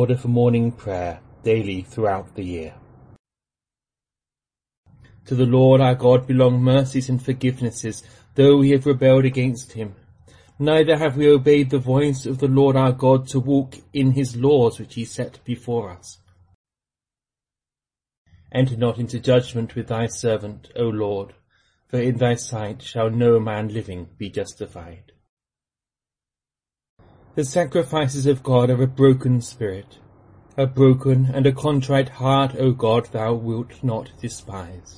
order for morning prayer daily throughout the year. To the Lord our God belong mercies and forgivenesses, though we have rebelled against him. Neither have we obeyed the voice of the Lord our God to walk in his laws which he set before us. Enter not into judgment with thy servant, O Lord, for in thy sight shall no man living be justified. The sacrifices of God are a broken spirit. A broken and a contrite heart, O God, thou wilt not despise.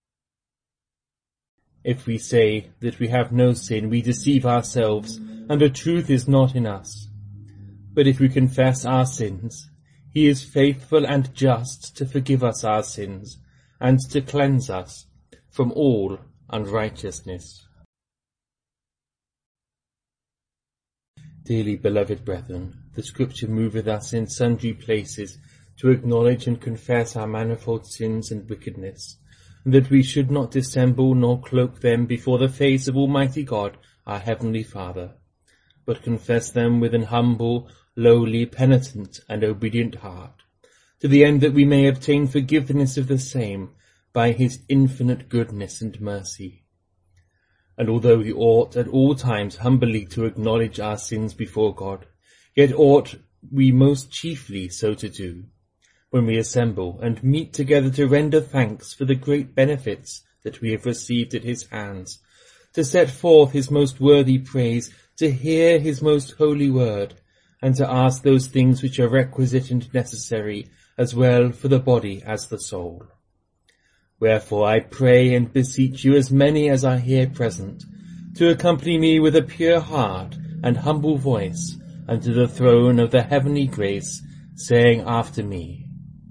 If we say that we have no sin, we deceive ourselves, and the truth is not in us. But if we confess our sins, he is faithful and just to forgive us our sins, and to cleanse us from all unrighteousness. Dearly beloved brethren, the Scripture moveth us in sundry places to acknowledge and confess our manifold sins and wickedness, and that we should not dissemble nor cloak them before the face of Almighty God, our Heavenly Father, but confess them with an humble, lowly, penitent, and obedient heart, to the end that we may obtain forgiveness of the same by his infinite goodness and mercy. And although we ought at all times humbly to acknowledge our sins before God, yet ought we most chiefly so to do, when we assemble and meet together to render thanks for the great benefits that we have received at his hands, to set forth his most worthy praise, to hear his most holy word, and to ask those things which are requisite and necessary, as well for the body as the soul. Wherefore I pray and beseech you, as many as are here present, to accompany me with a pure heart and humble voice unto the throne of the heavenly grace, saying after me,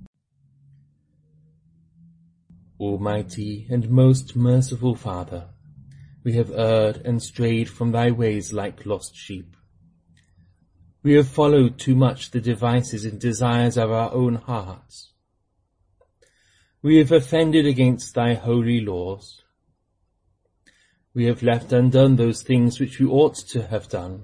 Almighty and most merciful Father, we have erred and strayed from thy ways like lost sheep. We have followed too much the devices and desires of our own hearts. We have offended against thy holy laws. We have left undone those things which we ought to have done.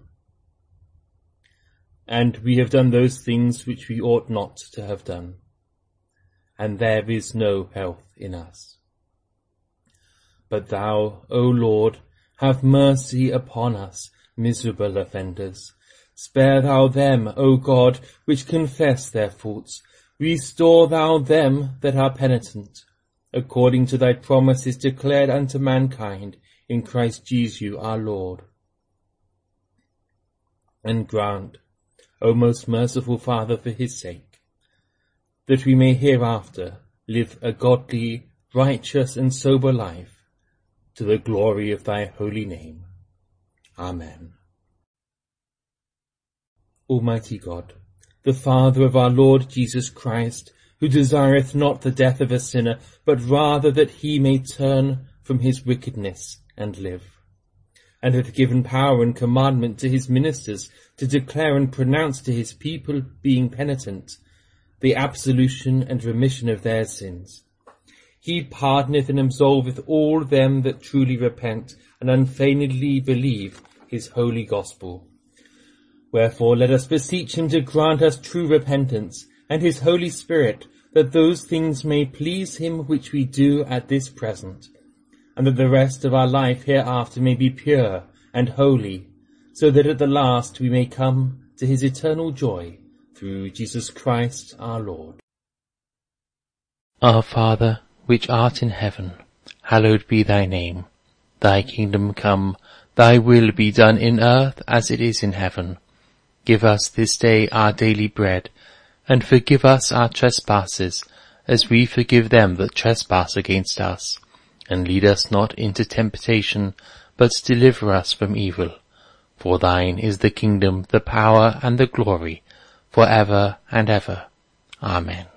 And we have done those things which we ought not to have done. And there is no health in us. But thou, O Lord, have mercy upon us, miserable offenders. Spare thou them, O God, which confess their faults. Restore thou them that are penitent, according to thy promises declared unto mankind in Christ Jesus our Lord. And grant, O most merciful Father, for his sake, that we may hereafter live a godly, righteous, and sober life, to the glory of thy holy name. Amen. Almighty God, the Father of our Lord Jesus Christ, who desireth not the death of a sinner, but rather that he may turn from his wickedness and live, and hath given power and commandment to his ministers to declare and pronounce to his people, being penitent, the absolution and remission of their sins. He pardoneth and absolveth all them that truly repent and unfeignedly believe his holy gospel. Wherefore let us beseech him to grant us true repentance, and his Holy Spirit, that those things may please him which we do at this present, and that the rest of our life hereafter may be pure and holy, so that at the last we may come to his eternal joy, through Jesus Christ our Lord. Our Father, which art in heaven, hallowed be thy name. Thy kingdom come, thy will be done in earth as it is in heaven. Give us this day our daily bread, and forgive us our trespasses, as we forgive them that trespass against us. And lead us not into temptation, but deliver us from evil. For thine is the kingdom, the power, and the glory, for ever and ever. Amen.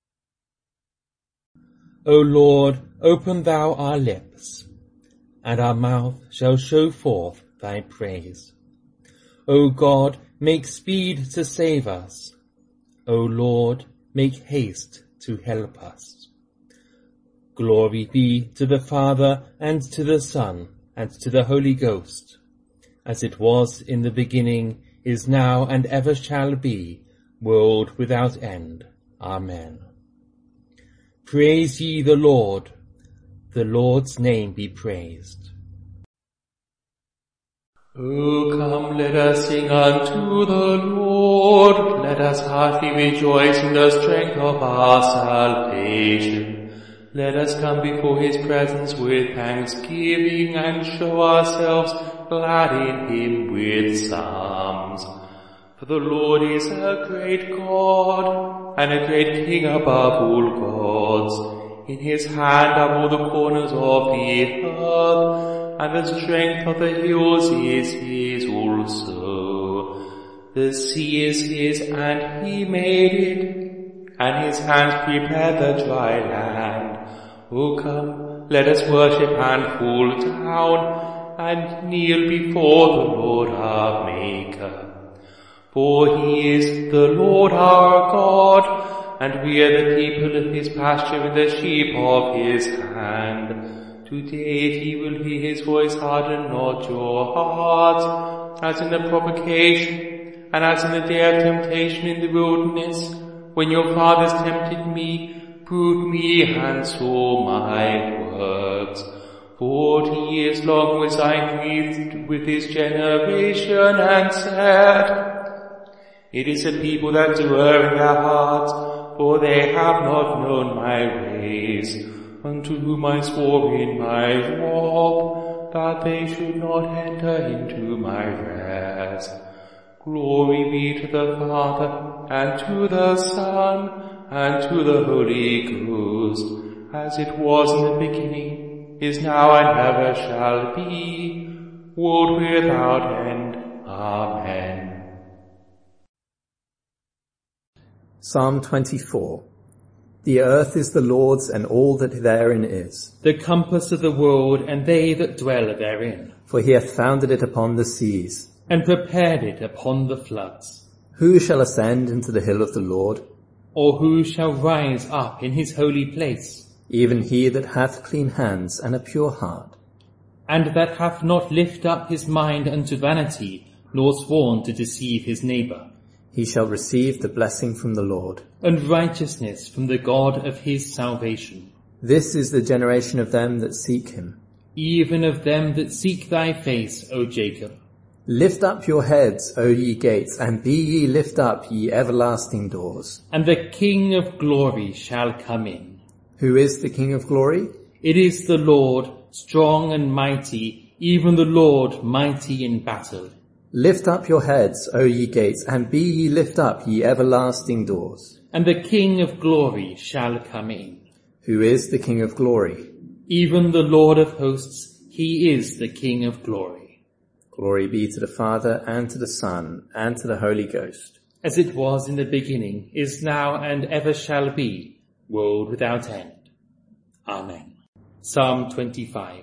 O Lord, open thou our lips, and our mouth shall show forth thy praise. O God, make speed to save us. O Lord, make haste to help us. Glory be to the Father, and to the Son, and to the Holy Ghost, as it was in the beginning, is now, and ever shall be, world without end. Amen. Praise ye the Lord. The Lord's name be praised. O come, let us sing unto the Lord. Let us heartily rejoice in the strength of our salvation. Let us come before his presence with thanksgiving and show ourselves glad in him with psalms. For the Lord is a great God and a great King above all gods. In his hand are all the corners of the earth, and the strength of the hills is his also. The sea is his, and he made it, and his hands prepared the dry land. O come, let us worship and fall down, and kneel before the Lord our Maker. For he is the Lord our God, and we are the people of his pasture and the sheep of his hand. Today he will hear his voice, harden not your hearts, as in the provocation, and as in the day of temptation in the wilderness, when your fathers tempted me, proved me, and saw my works. 40 years long was I grieved with his generation, and said, it is a people that do err in their hearts, for they have not known my ways, unto whom I swore in my wrath, that they should not enter into my rest. Glory be to the Father, and to the Son, and to the Holy Ghost, as it was in the beginning, is now, and ever shall be, world without end. Amen. Psalm 24. The earth is the Lord's, and all that therein is, the compass of the world, and they that dwell therein. For he hath founded it upon the seas, and prepared it upon the floods. Who shall ascend into the hill of the Lord? Or who shall rise up in his holy place? Even he that hath clean hands and a pure heart, and that hath not lifted up his mind unto vanity, nor sworn to deceive his neighbour. He shall receive the blessing from the Lord, and righteousness from the God of his salvation. This is the generation of them that seek him, even of them that seek thy face, O Jacob. Lift up your heads, O ye gates, and be ye lift up, ye everlasting doors. And the King of glory shall come in. Who is the King of glory? It is the Lord, strong and mighty, even the Lord mighty in battle. Lift up your heads, O ye gates, and be ye lift up, ye everlasting doors. And the King of glory shall come in. Who is the King of glory? Even the Lord of hosts, he is the King of glory. Glory be to the Father, and to the Son, and to the Holy Ghost. As it was in the beginning, is now, and ever shall be, world without end. Amen. Psalm 25.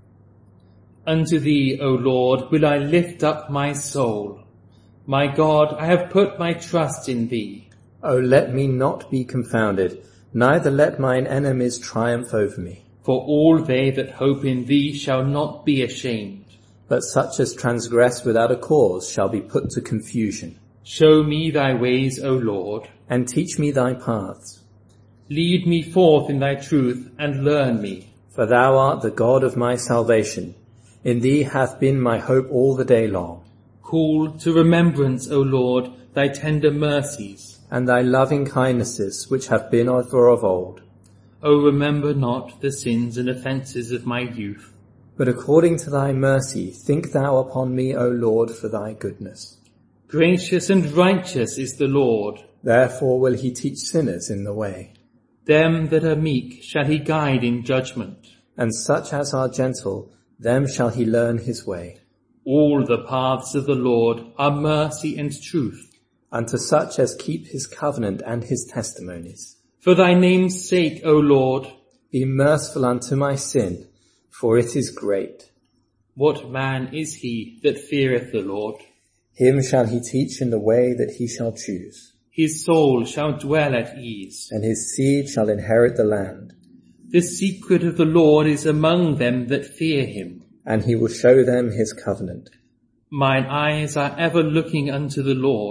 Unto thee, O Lord, will I lift up my soul. My God, I have put my trust in thee. O let me not be confounded, neither let mine enemies triumph over me. For all they that hope in thee shall not be ashamed. But such as transgress without a cause shall be put to confusion. Show me thy ways, O Lord, and teach me thy paths. Lead me forth in thy truth, and learn me. For thou art the God of my salvation. In thee hath been my hope all the day long. Call to remembrance, O Lord, thy tender mercies, and thy loving kindnesses which have been of old. O remember not the sins and offences of my youth. But according to thy mercy, think thou upon me, O Lord, for thy goodness. Gracious and righteous is the Lord. Therefore will he teach sinners in the way. Them that are meek shall he guide in judgment. And such as are gentle, them shall he learn his way. All the paths of the Lord are mercy and truth. Unto such as keep his covenant and his testimonies. For thy name's sake, O Lord, be merciful unto my sin, for it is great. What man is he that feareth the Lord? Him shall he teach in the way that he shall choose. His soul shall dwell at ease, and his seed shall inherit the land. The secret of the Lord is among them that fear him, and he will show them his covenant. Mine eyes are ever looking unto the Lord,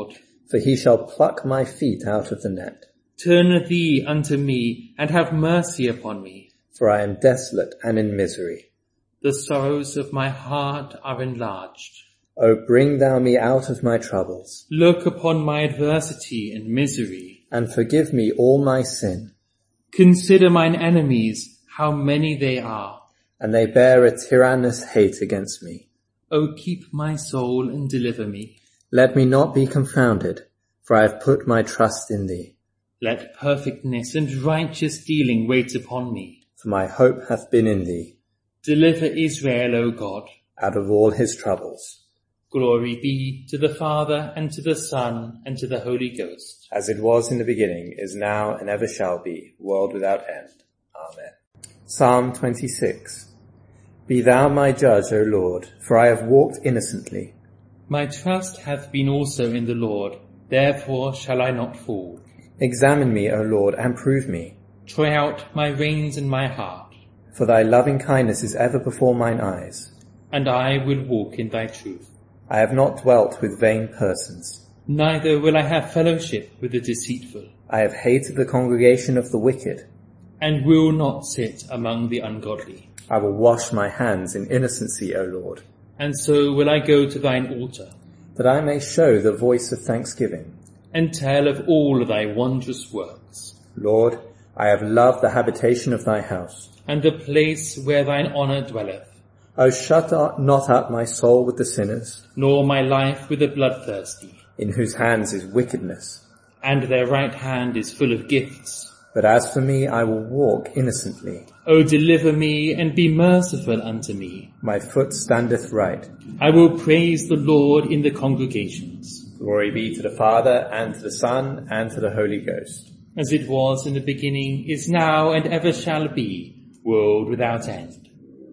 for he shall pluck my feet out of the net. Turn thee unto me, and have mercy upon me. For I am desolate and in misery. The sorrows of my heart are enlarged. O bring thou me out of my troubles. Look upon my adversity and misery, and forgive me all my sin. Consider mine enemies, how many they are. And they bear a tyrannous hate against me. O keep my soul and deliver me. Let me not be confounded, for I have put my trust in thee. Let perfectness and righteous dealing wait upon me. For my hope hath been in thee. Deliver Israel, O God, out of all his troubles. Glory be to the Father, and to the Son, and to the Holy Ghost. As it was in the beginning, is now, and ever shall be, world without end. Amen. Psalm 26. Be thou my judge, O Lord, for I have walked innocently. My trust hath been also in the Lord, therefore shall I not fall. Examine me, O Lord, and prove me. Try out my reins and my heart. For thy loving kindness is ever before mine eyes. And I will walk in thy truth. I have not dwelt with vain persons. Neither will I have fellowship with the deceitful. I have hated the congregation of the wicked. And will not sit among the ungodly. I will wash my hands in innocency, O Lord. And so will I go to thine altar, that I may show the voice of thanksgiving, and tell of all thy wondrous works. Lord, I have loved the habitation of thy house, and the place where thine honour dwelleth. O shut not up my soul with the sinners, nor my life with the bloodthirsty, in whose hands is wickedness, and their right hand is full of gifts. But as for me, I will walk innocently. O deliver me, and be merciful unto me. My foot standeth right. I will praise the Lord in the congregations. Glory be to the Father, and to the Son, and to the Holy Ghost. As it was in the beginning, is now, and ever shall be, world without end.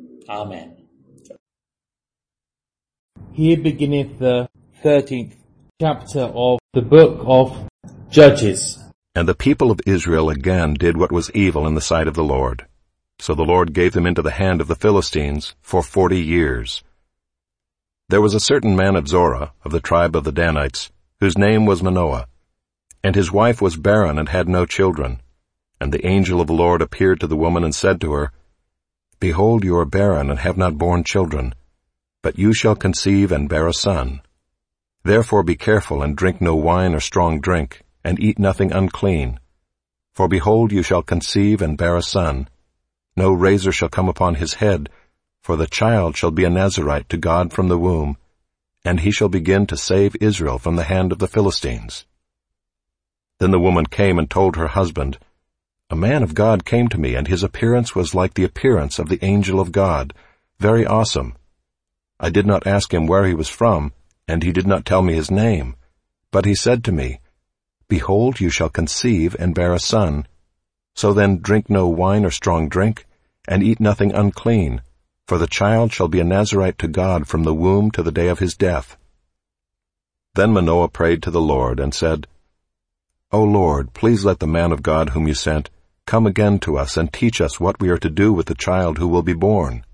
Amen. Here beginneth the 13th chapter of the book of Judges. And the people of Israel again did what was evil in the sight of the Lord. So the Lord gave them into the hand of the Philistines for 40 years. There was a certain man of Zorah, of the tribe of the Danites, whose name was Manoah. And his wife was barren and had no children. And the angel of the Lord appeared to the woman and said to her, Behold, you are barren and have not borne children, but you shall conceive and bear a son. Therefore be careful and drink no wine or strong drink, and eat nothing unclean. For behold, you shall conceive and bear a son. No razor shall come upon his head, for the child shall be a Nazirite to God from the womb, and he shall begin to save Israel from the hand of the Philistines. Then the woman came and told her husband, A man of God came to me, and his appearance was like the appearance of the angel of God, very awesome. I did not ask him where he was from, and he did not tell me his name. But he said to me, Behold, you shall conceive and bear a son. So then drink no wine or strong drink, and eat nothing unclean, for the child shall be a Nazirite to God from the womb to the day of his death. Then Manoah prayed to the Lord and said, O Lord, please let the man of God whom you sent come again to us and teach us what we are to do with the child who will be born.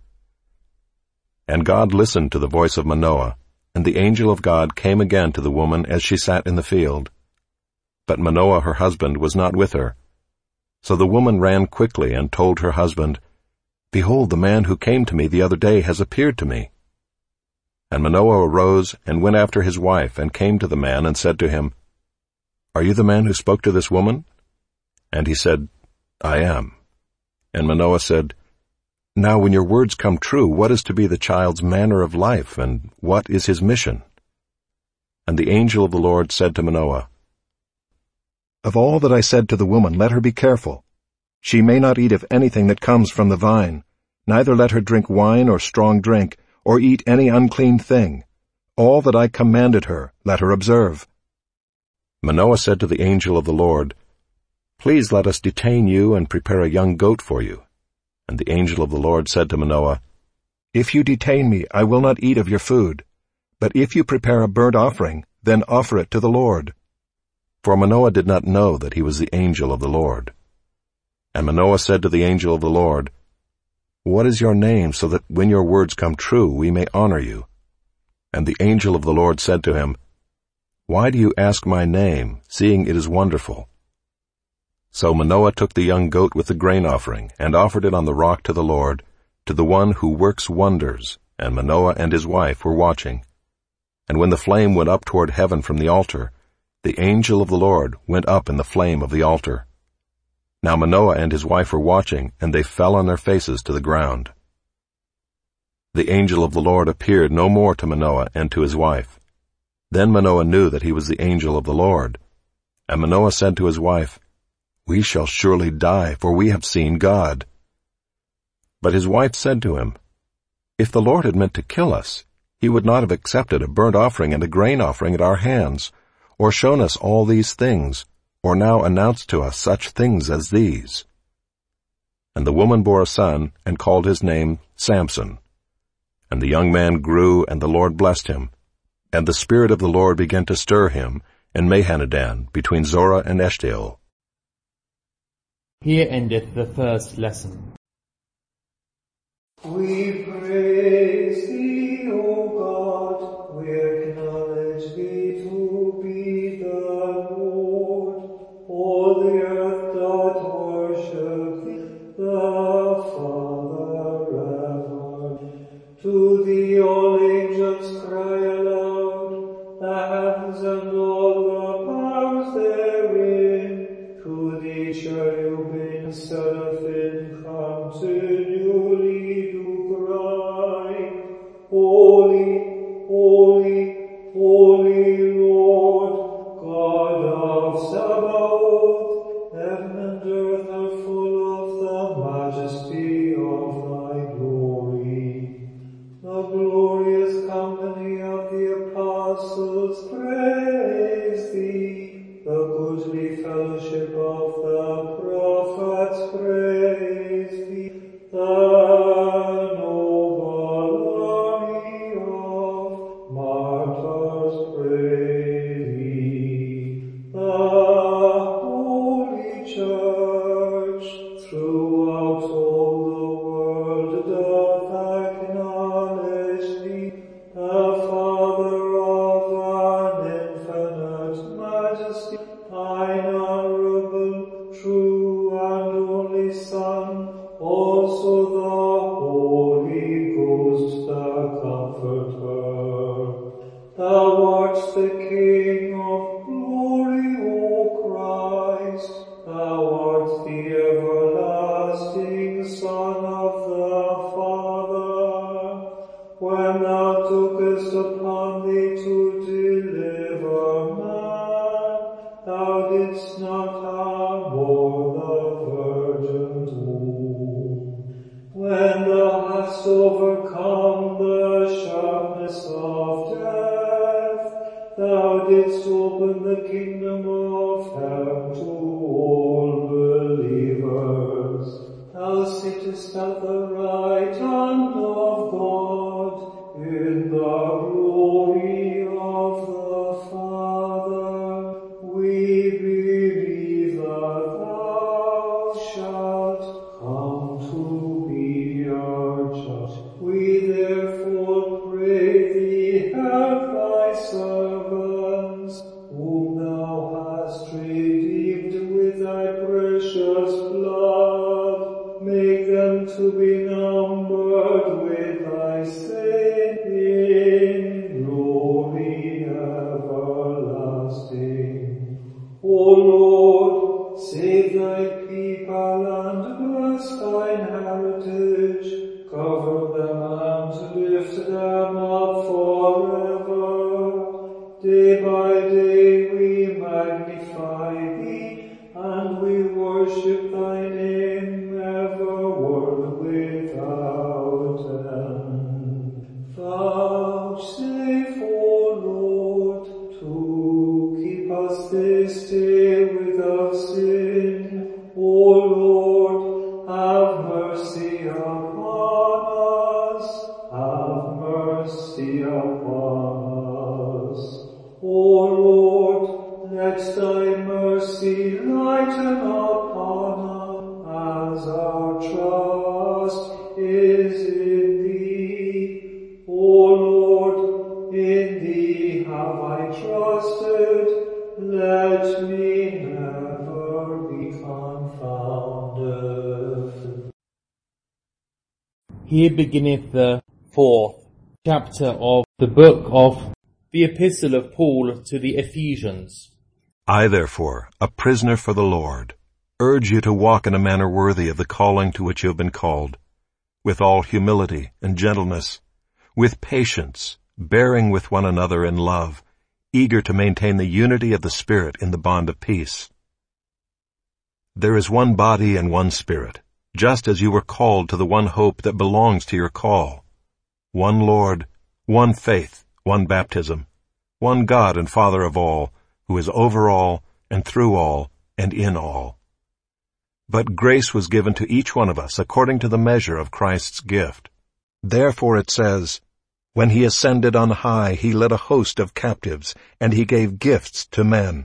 And God listened to the voice of Manoah, and the angel of God came again to the woman as she sat in the field. But Manoah her husband was not with her. So the woman ran quickly and told her husband, Behold, the man who came to me the other day has appeared to me. And Manoah arose and went after his wife and came to the man and said to him, Are you the man who spoke to this woman? And he said, I am. And Manoah said, Now when your words come true, what is to be the child's manner of life, and what is his mission? And the angel of the Lord said to Manoah, Of all that I said to the woman, let her be careful. She may not eat of anything that comes from the vine, neither let her drink wine or strong drink, or eat any unclean thing. All that I commanded her, let her observe. Manoah said to the angel of the Lord, Please let us detain you and prepare a young goat for you. And the angel of the Lord said to Manoah, If you detain me, I will not eat of your food. But if you prepare a burnt offering, then offer it to the Lord. For Manoah did not know that he was the angel of the Lord. And Manoah said to the angel of the Lord, What is your name, so that when your words come true, we may honor you? And the angel of the Lord said to him, Why do you ask my name, seeing it is wonderful? So Manoah took the young goat with the grain offering, and offered it on the rock to the Lord, to the one who works wonders, and Manoah and his wife were watching. And when the flame went up toward heaven from the altar, the angel of the Lord went up in the flame of the altar. Now Manoah and his wife were watching, and they fell on their faces to the ground. The angel of the Lord appeared no more to Manoah and to his wife. Then Manoah knew that he was the angel of the Lord. And Manoah said to his wife, "We shall surely die, for we have seen God." But his wife said to him, "If the Lord had meant to kill us, he would not have accepted a burnt offering and a grain offering at our hands, or shown us all these things, or now announced to us such things as these." And the woman bore a son, and called his name Samson. And the young man grew, and the Lord blessed him. And the Spirit of the Lord began to stir him in Mahaneh-dan, between Zorah and Eshtaol. Here endeth the first lesson. We praise thee, O God, we acknowledge thee to be the Lord. All the earth doth worship thee, the Father ever. To thee all angels cry aloud, the heavens and all the powers therein. To thee cherubim, seraphim, continually do cry, Holy, holy, holy Lord, God of Sabaoth. Heaven and earth are full of the majesty of thy glory. The glorious company of the apostles praise thee. The goodly fellowship of the prophets praise thee. The noble army of martyrs praise thee. The Holy Church throughout all the world doth acknowledge thee, the Father of an infinite majesty, thine honorable, true, and only Son, also the Holy Ghost, the Comforter. Thou art the King of glory, O Christ. Thou art the everlasting Son of the Father. When thou tookest upon thee to deliver man, thou didst not abhor the Virgin's womb. When thou hast overcome the sharpness of death, thou didst open the kingdom of heaven to all believers. Thou sittest at the right hand of God, in the glory of the Father. We believe that thou shalt come to be our judge. We therefore pray thee, help thy servants, whom thou hast redeemed with thy precious blood. Make them to be numbered with thy saints in glory everlasting. O Lord, save thy people and bless thine heritage. Cover them and lift them up forever. Day by day we magnify thee, and we worship thy name evermore without end. Vouchsafe, O Lord, to keep us this day without sin. O Lord, have mercy upon us. Have mercy upon us. O Lord, let thy mercy lighten upon Here beginneth the 4th chapter of the book of the Epistle of Paul to the Ephesians. I, therefore, a prisoner for the Lord, urge you to walk in a manner worthy of the calling to which you have been called, with all humility and gentleness, with patience, bearing with one another in love, eager to maintain the unity of the Spirit in the bond of peace. There is one body and one Spirit, just as you were called to the one hope that belongs to your call. One Lord, one faith, one baptism, one God and Father of all, who is over all, and through all, and in all. But grace was given to each one of us according to the measure of Christ's gift. Therefore it says, when he ascended on high, he led a host of captives, and he gave gifts to men.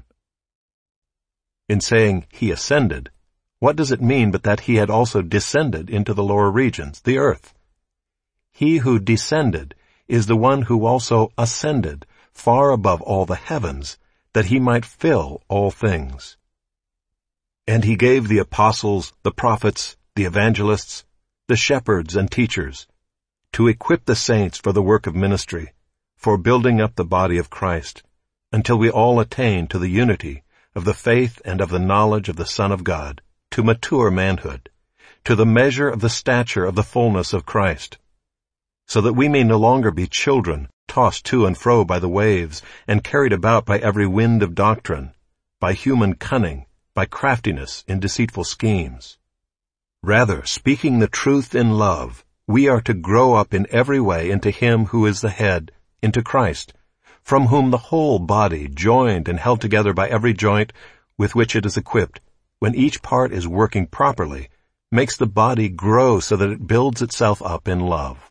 In saying he ascended, what does it mean but that he had also descended into the lower regions, the earth? He who descended is the one who also ascended far above all the heavens, that he might fill all things. And he gave the apostles, the prophets, the evangelists, the shepherds and teachers, to equip the saints for the work of ministry, for building up the body of Christ, until we all attain to the unity of the faith and of the knowledge of the Son of God, to mature manhood, to the measure of the stature of the fullness of Christ, so that we may no longer be children, tossed to and fro by the waves, and carried about by every wind of doctrine, by human cunning, by craftiness in deceitful schemes. Rather, speaking the truth in love, we are to grow up in every way into Him who is the head, into Christ, from whom the whole body, joined and held together by every joint with which it is equipped, when each part is working properly, makes the body grow so that it builds itself up in love.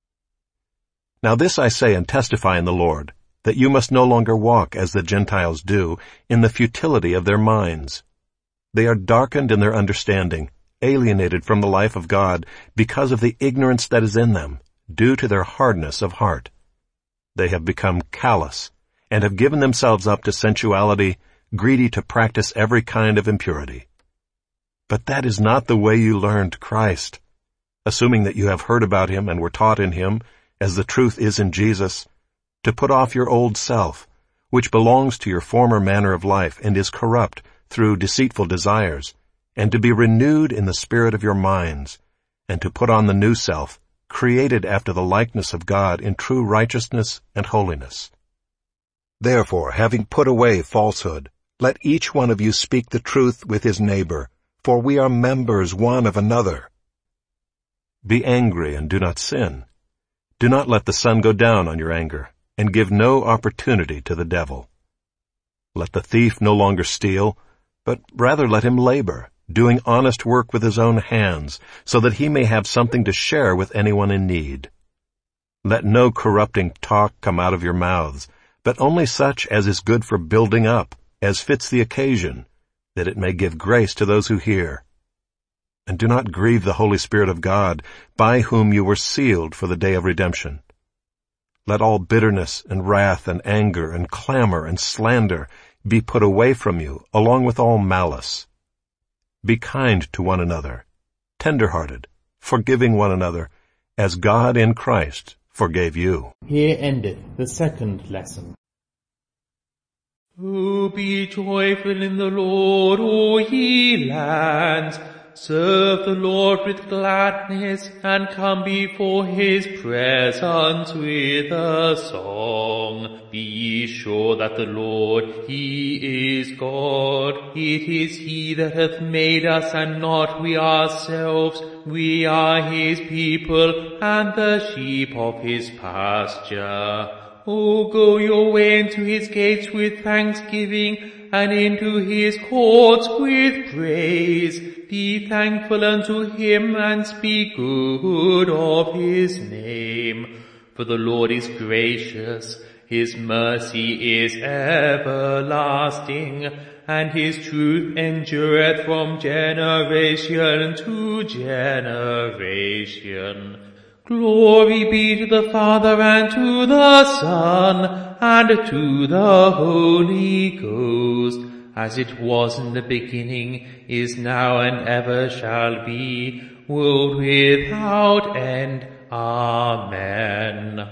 Now this I say and testify in the Lord, that you must no longer walk as the Gentiles do, in the futility of their minds. They are darkened in their understanding, alienated from the life of God, because of the ignorance that is in them, due to their hardness of heart. They have become callous, and have given themselves up to sensuality, greedy to practice every kind of impurity. But that is not the way you learned Christ. Assuming that you have heard about Him and were taught in Him, as the truth is in Jesus, to put off your old self, which belongs to your former manner of life and is corrupt through deceitful desires, and to be renewed in the spirit of your minds, and to put on the new self, created after the likeness of God in true righteousness and holiness. Therefore, having put away falsehood, let each one of you speak the truth with his neighbor, for we are members one of another. Be angry and do not sin. Do not let the sun go down on your anger, and give no opportunity to the devil. Let the thief no longer steal, but rather let him labor, doing honest work with his own hands, so that he may have something to share with anyone in need. Let no corrupting talk come out of your mouths, but only such as is good for building up, as fits the occasion, that it may give grace to those who hear. And do not grieve the Holy Spirit of God, by whom you were sealed for the day of redemption. Let all bitterness and wrath and anger and clamor and slander be put away from you, along with all malice. Be kind to one another, tender-hearted, forgiving one another, as God in Christ forgave you. Here endeth the second lesson. Oh, be joyful in the Lord, O ye lands. Serve the Lord with gladness, and come before His presence with a song. Be ye sure that the Lord, He is God. It is He that hath made us, and not we ourselves. We are His people, and the sheep of His pasture. O go your way into His gates with thanksgiving, and into His courts with praise. Be thankful unto Him, and speak good of His name. For the Lord is gracious, His mercy is everlasting, and His truth endureth from generation to generation. Glory be to the Father, and to the Son, and to the Holy Ghost, as it was in the beginning, is now and ever shall be, world without end. Amen.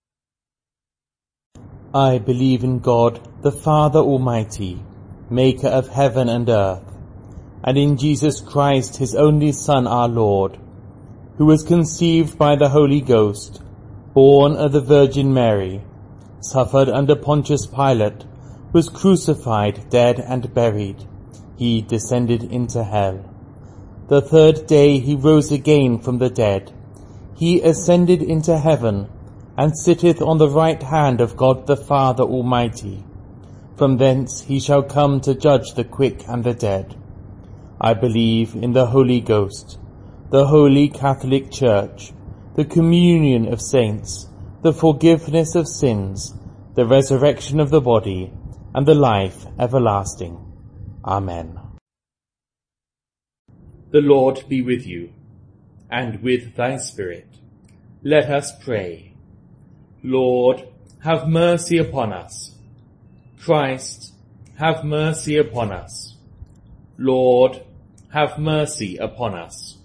I believe in God, the Father Almighty, maker of heaven and earth, and in Jesus Christ, his only Son, our Lord, who was conceived by the Holy Ghost, born of the Virgin Mary, suffered under Pontius Pilate, was crucified, dead, and buried. He descended into hell. The third day he rose again from the dead. He ascended into heaven, and sitteth on the right hand of God the Father Almighty. From thence he shall come to judge the quick and the dead. I believe in the Holy Ghost, the Holy Catholic Church, the communion of saints, the forgiveness of sins, the resurrection of the body, and the life everlasting. Amen. The Lord be with you, and with thy spirit. Let us pray. Lord, have mercy upon us. Christ, have mercy upon us. Lord, have mercy upon us.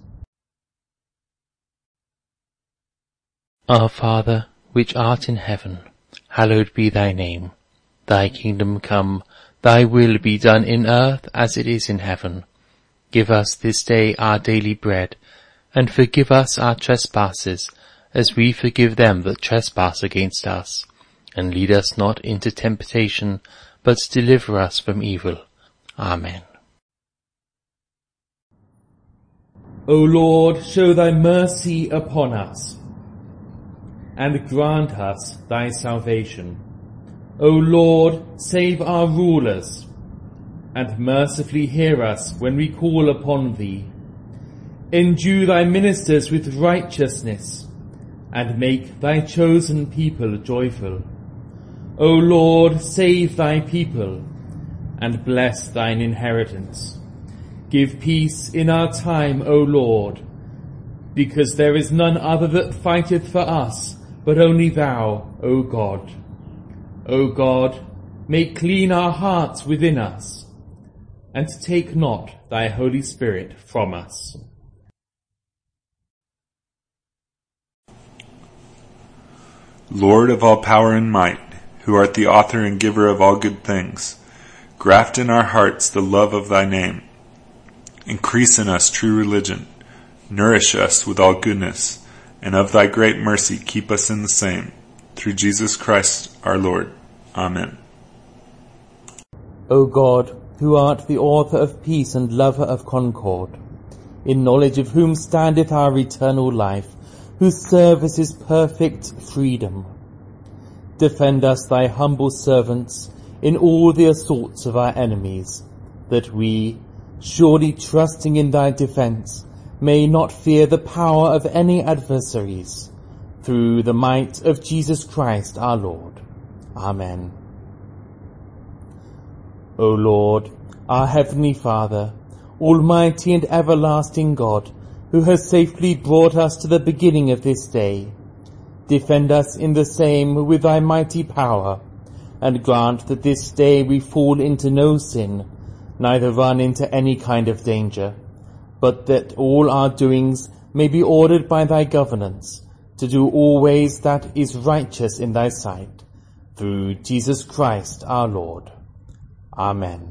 Our Father, which art in heaven, hallowed be thy name. Thy kingdom come, thy will be done in earth as it is in heaven. Give us this day our daily bread, and forgive us our trespasses, as we forgive them that trespass against us. And lead us not into temptation, but deliver us from evil. Amen. O Lord, show thy mercy upon us, and grant us thy salvation. O Lord, save our rulers, and mercifully hear us when we call upon thee. Endue thy ministers with righteousness, and make thy chosen people joyful. O Lord, save thy people, and bless thine inheritance. Give peace in our time, O Lord, because there is none other that fighteth for us, but only thou, O God. O God, make clean our hearts within us, and take not thy Holy Spirit from us. Lord of all power and might, who art the author and giver of all good things, graft in our hearts the love of thy name. Increase in us true religion, nourish us with all goodness, and of thy great mercy keep us in the same. Through Jesus Christ our Lord. Amen. O God, who art the author of peace and lover of concord, in knowledge of whom standeth our eternal life, whose service is perfect freedom, defend us, thy humble servants, in all the assaults of our enemies, that we, surely trusting in thy defence, may not fear the power of any adversaries, through the might of Jesus Christ our Lord. Amen. O Lord, our heavenly Father, almighty and everlasting God, who has safely brought us to the beginning of this day, defend us in the same with thy mighty power, and grant that this day we fall into no sin, neither run into any kind of danger, but that all our doings may be ordered by thy governance, to do always that is righteous in thy sight, through Jesus Christ our Lord. Amen.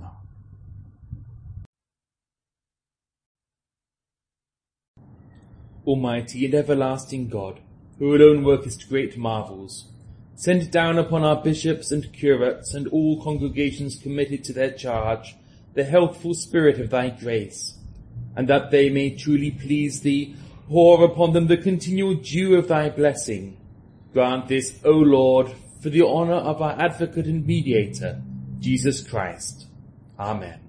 Almighty and everlasting God, who alone workest great marvels, send down upon our bishops and curates and all congregations committed to their charge the healthful spirit of thy grace, and that they may truly please thee, pour upon them the continual dew of thy blessing. Grant this, O Lord, for the honour of our advocate and mediator, Jesus Christ. Amen.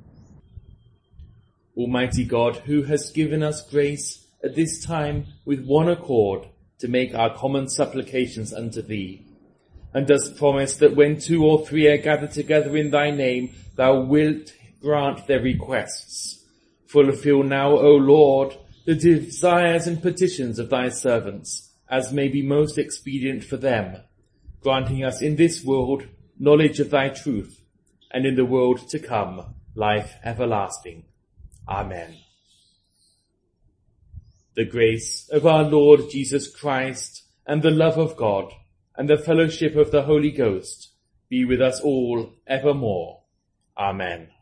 Almighty God, who hast given us grace at this time with one accord to make our common supplications unto thee, and dost promise that when 2 or 3 are gathered together in thy name, thou wilt grant their requests. Fulfill now, O Lord, the desires and petitions of thy servants, as may be most expedient for them, granting us in this world knowledge of thy truth, and in the world to come, life everlasting. Amen. The grace of our Lord Jesus Christ, and the love of God, and the fellowship of the Holy Ghost be with us all evermore. Amen.